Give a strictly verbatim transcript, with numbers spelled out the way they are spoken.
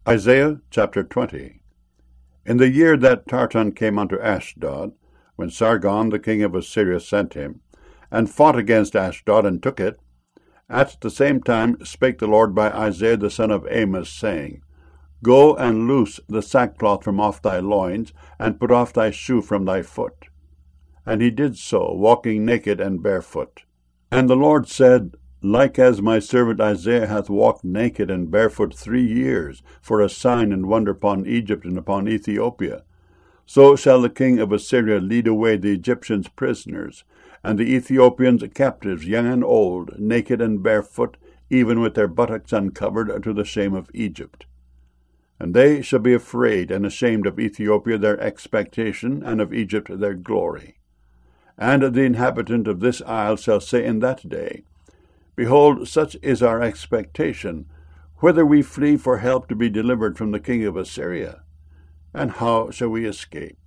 Isaiah chapter twenty. In the year that Tartan came unto Ashdod, when Sargon the king of Assyria sent him, and fought against Ashdod, and took it, at the same time spake the Lord by Isaiah the son of Amos, saying, Go and loose the sackcloth from off thy loins, and put off thy shoe from thy foot. And he did so, walking naked and barefoot. And the Lord said, Like as my servant Isaiah hath walked naked and barefoot three years, for a sign and wonder upon Egypt and upon Ethiopia, so shall the king of Assyria lead away the Egyptians prisoners, and the Ethiopians captives, young and old, naked and barefoot, even with their buttocks uncovered, to the shame of Egypt. And they shall be afraid and ashamed of Ethiopia their expectation, and of Egypt their glory. And the inhabitant of this isle shall say in that day, Behold, such is our expectation, whither we flee for help to be delivered from the king of Assyria. And how shall we escape?